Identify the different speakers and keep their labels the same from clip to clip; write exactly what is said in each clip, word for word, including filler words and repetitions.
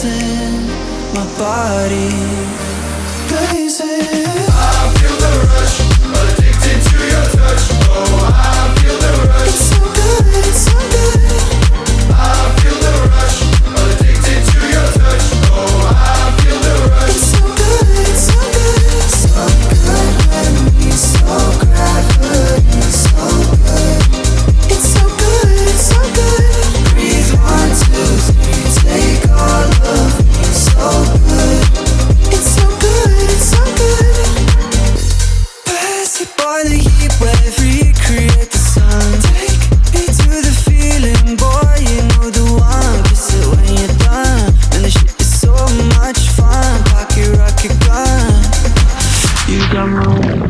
Speaker 1: racing, my body blazing.
Speaker 2: I feel the rush, addicted to your touch. Oh, I feel the rush.
Speaker 1: It's so good, it's so good.
Speaker 2: I feel the rush, addicted to your touch. Oh, I feel the rush.
Speaker 1: It's so good, it's so good. So good when we so gravity, so good. It's so good, it's so good. Breathe one, two, three, take all of me, so good. It's so good, it's so good. Pass it by the heat wave, recreate the sun. Take me to the feeling, boy, you know the one. Kiss it when you're done, and the shit is so much fun. Pocket rocket gun, you got my.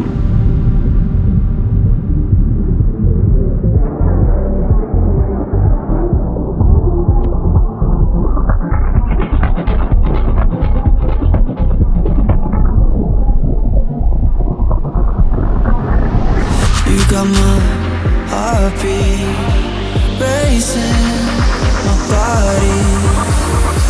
Speaker 1: You got my heartbeat racing, my body